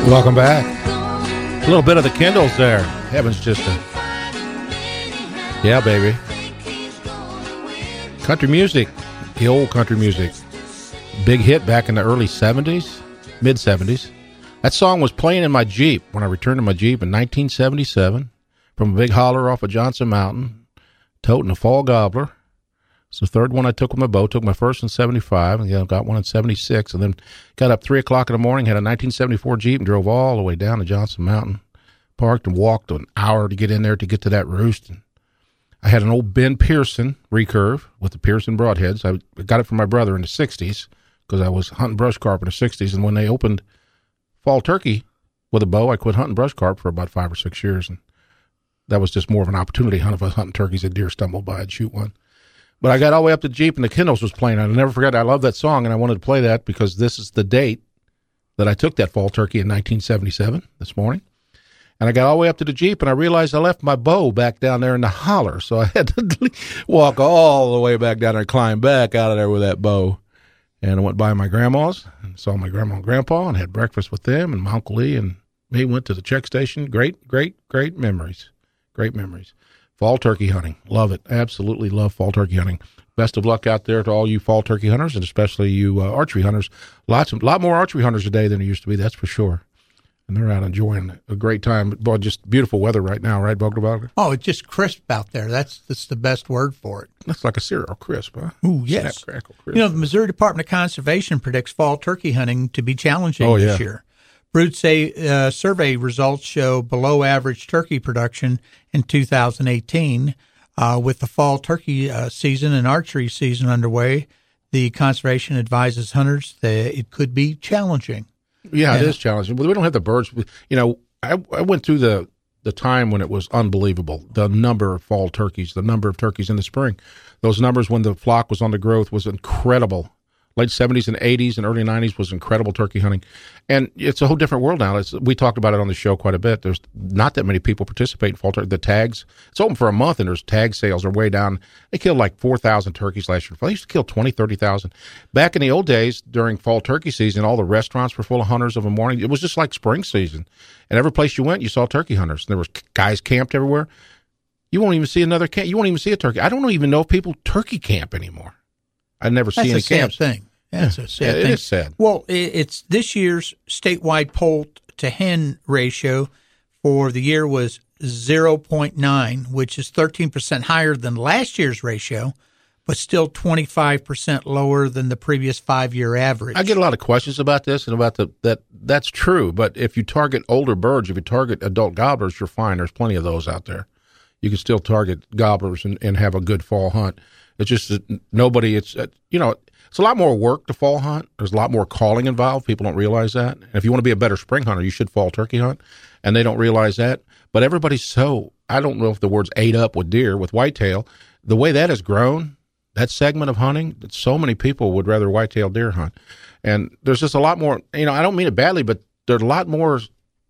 Welcome back. A little bit of the Kindles there. Heaven's just a... Yeah, baby. Country music. The old country music. Big hit back in the early 70s, mid-70s. That song was playing in my Jeep when I returned to my Jeep in 1977 from a big holler off of Johnson Mountain, toting a Fall Gobbler. It's the third one I took with my boat. Took my first in 75, and got one in 76, and then got up 3 o'clock in the morning, had a 1974 Jeep, and drove all the way down to Johnson Mountain, parked and walked an hour to get in there to get to that roost. And I had an old Ben Pearson recurve with the Pearson broadheads. I got it from my brother in the 60s because I was hunting brush carp in the 60s, and when they opened fall turkey with a bow, I quit hunting brush carp for about 5 or 6 years, and that was just more of an opportunity hunt. If I was hunting turkeys, a deer stumbled by, I'd shoot one. But I got all the way up to the Jeep, and the Kindles was playing. I'll never forget. I love that song, and I wanted to play that because this is the date that I took that fall turkey in 1977, this morning. And I got all the way up to the Jeep, and I realized I left my bow back down there in the holler, so I had to walk all the way back down there and climb back out of there with that bow. And I went by my grandma's and saw my grandma and grandpa and had breakfast with them, and my Uncle Lee and me went to the check station. Great, great, great memories. Great memories. Fall turkey hunting. Love it. Absolutely love fall turkey hunting. Best of luck out there to all you fall turkey hunters, and especially you archery hunters. Lot more archery hunters today than there used to be, that's for sure. And they're out enjoying a great time. Boy, just beautiful weather right now, right, Bogner? Oh, it's just crisp out there. That's the best word for it. That's like a cereal crisp, huh? Ooh, yes. Snap, crackle, crisp. You know, the Missouri Department of Conservation predicts fall turkey hunting to be challenging this year. Brood survey results show below average turkey production in 2018. With the fall turkey season and archery season underway, the conservation advises hunters that it could be challenging. Yeah, it is challenging. We don't have the birds. You know, I went through the time when it was unbelievable, the number of fall turkeys, the number of turkeys in the spring. Those numbers when the flock was on the growth was incredible. Late 70s and 80s and early 90s was incredible turkey hunting. And it's a whole different world now. We talked about it on the show quite a bit. There's not that many people participate in fall turkey. The tags, it's open for a month, and there's tag sales are way down. They killed like 4,000 turkeys last year. They used to kill 20, 30,000. Back in the old days, during fall turkey season, all the restaurants were full of hunters of a morning. It was just like spring season. And every place you went, you saw turkey hunters. There was guys camped everywhere. You won't even see another camp. You won't even see a turkey. I don't even know if people turkey camp anymore. I never see any camps. That's a sad thing. That's a sad thing. It is sad. Well, it's this year's statewide poult to hen ratio for the year was 0.9, which is 13% higher than last year's ratio, but still 25% lower than the previous 5-year average. I get a lot of questions about this and about that's true, but if you target older birds, if you target adult gobblers, you're fine. There's plenty of those out there. You can still target gobblers and have a good fall hunt. It's just that nobody, it's a lot more work to fall hunt. There's a lot more calling involved. People don't realize that. And if you want to be a better spring hunter, you should fall turkey hunt. And they don't realize that. But everybody's I don't know if the word's ate up with deer, with whitetail. The way that has grown, that segment of hunting, so many people would rather whitetail deer hunt. And there's just a lot more, I don't mean it badly, but there's a lot more,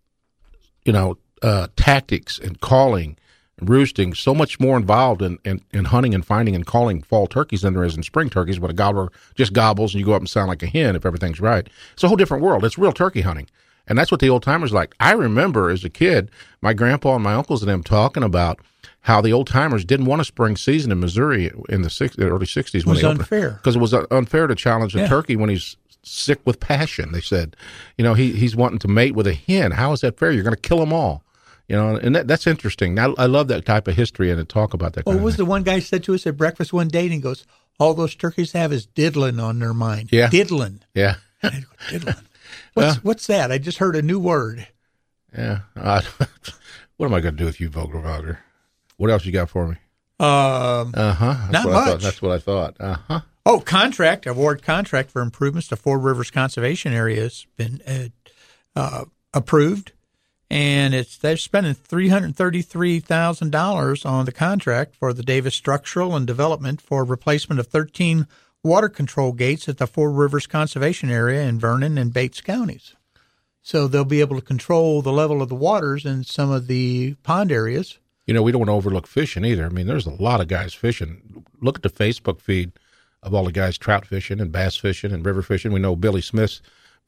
tactics and calling, roosting, so much more involved in hunting and finding and calling fall turkeys than there is in spring turkeys, but a gobbler just gobbles and you go up and sound like a hen if everything's right. It's a whole different world. It's real turkey hunting. And that's what the old timers like. I remember as a kid, my grandpa and my uncles and them talking about how the old timers didn't want a spring season in Missouri in the early 60s. When it was unfair. Because it was unfair to challenge a turkey when he's sick with passion, they said. He's wanting to mate with a hen. How is that fair? You're going to kill them all. And that's interesting. I love that type of history and to talk about that. What was the one guy said to us at breakfast one day, and he goes, all those turkeys have is diddling on their mind. Yeah. Diddling. Yeah. And I go, diddling. What's that? I just heard a new word. Yeah. What am I going to do with you, Vogler? What else you got for me? Not much. That's what I thought. Oh, award contract for improvements to Four Rivers Conservation Area has been approved. And they're spending $333,000 on the contract for the Davis Structural and Development for replacement of 13 water control gates at the Four Rivers Conservation Area in Vernon and Bates counties. So they'll be able to control the level of the waters in some of the pond areas. We don't want to overlook fishing either. I mean, there's a lot of guys fishing. Look at the Facebook feed of all the guys trout fishing and bass fishing and river fishing. We know Billy Smith's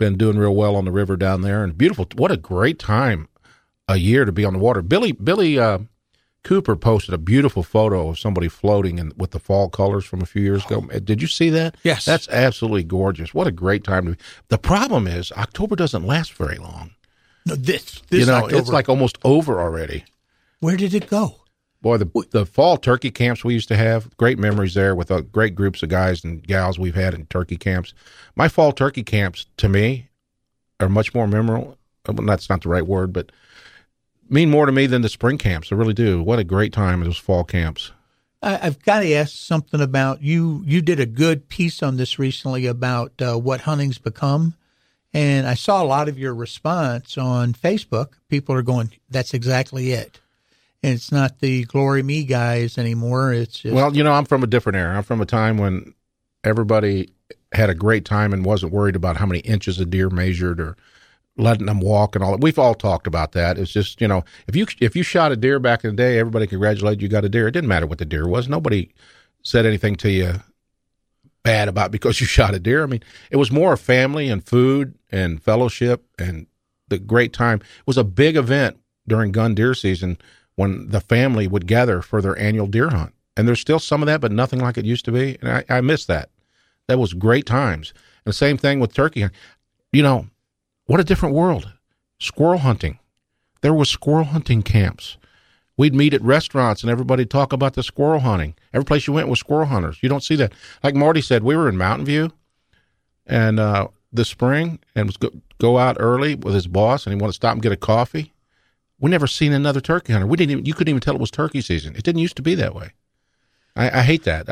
been doing real well on the river down there, and beautiful. What a great time a year to be on the water. Billy Cooper posted a beautiful photo of somebody floating with the fall colors from a few years ago. Did you see that? Yes. That's absolutely gorgeous. What a great time to be. The problem is October doesn't last very long. No, this October. It's like almost over already. Where did it go? Boy, the fall turkey camps we used to have, great memories there with great groups of guys and gals we've had in turkey camps. My fall turkey camps, to me, are much more memorable. Well, that's not the right word, but mean more to me than the spring camps. I really do. What a great time those fall camps. I've got to ask something about you. You did a good piece on this recently about what hunting's become. And I saw a lot of your response on Facebook. People are going, that's exactly it. And it's not the glory me guys anymore. It's just... Well, I'm from a different era. I'm from a time when everybody had a great time and wasn't worried about how many inches a deer measured or letting them walk and all that. We've all talked about that. It's just, if you shot a deer back in the day, everybody congratulated you got a deer. It didn't matter what the deer was. Nobody said anything to you bad about because you shot a deer. I mean, it was more family and food and fellowship and the great time. It was a big event during gun deer season when the family would gather for their annual deer hunt. And there's still some of that, but nothing like it used to be. And I miss that. That was great times. And the same thing with turkey. What a different world. Squirrel hunting. There was squirrel hunting camps. We'd meet at restaurants and everybody talk about the squirrel hunting. Every place you went was squirrel hunters. You don't see that. Like Marty said, we were in Mountain View and this spring and was go out early with his boss and he wanted to stop and get a coffee. We never seen another turkey hunter. You couldn't even tell it was turkey season. It didn't used to be that way. I hate that.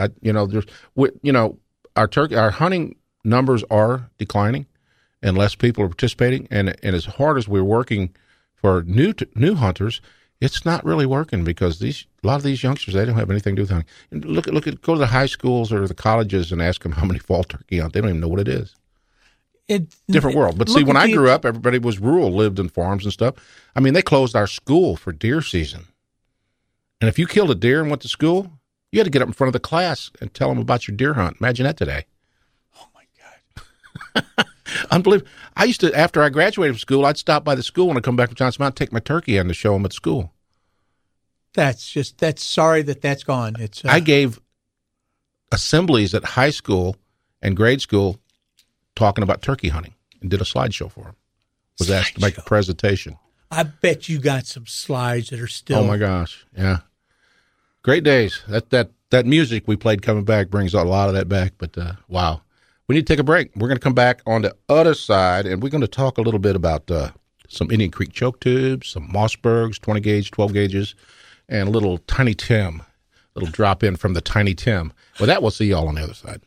Our hunting numbers are declining and less people are participating. And as hard as we're working for new hunters, it's not really working because a lot of these youngsters, they don't have anything to do with hunting. And go to the high schools or the colleges and ask them how many fall turkey hunt. They don't even know what it is. Different world. But see, when I grew up, everybody was rural, lived in farms and stuff. I mean, they closed our school for deer season. And if you killed a deer and went to school, you had to get up in front of the class and tell them about your deer hunt. Imagine that today. Oh, my God. Unbelievable. I used to, after I graduated from school, I'd stop by the school when I come back from Johnson Mountain, take my turkey in to show them at school. That's sorry that's gone. I gave assemblies at high school and grade school talking about turkey hunting and did a slideshow for them. Was asked to make a presentation. I bet you got some slides that are still. Oh my gosh. Yeah. Great days. That music we played coming back brings a lot of that back, but wow. We need to take a break. We're going to come back on the other side and we're going to talk a little bit about some Indian Creek choke tubes, some Mossbergs, 20 gauge, 12 gauges, and a little Tiny Tim, little drop in from the Tiny Tim. Well, that we'll see y'all on the other side.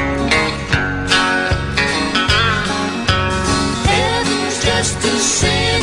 Heaven's just a sin.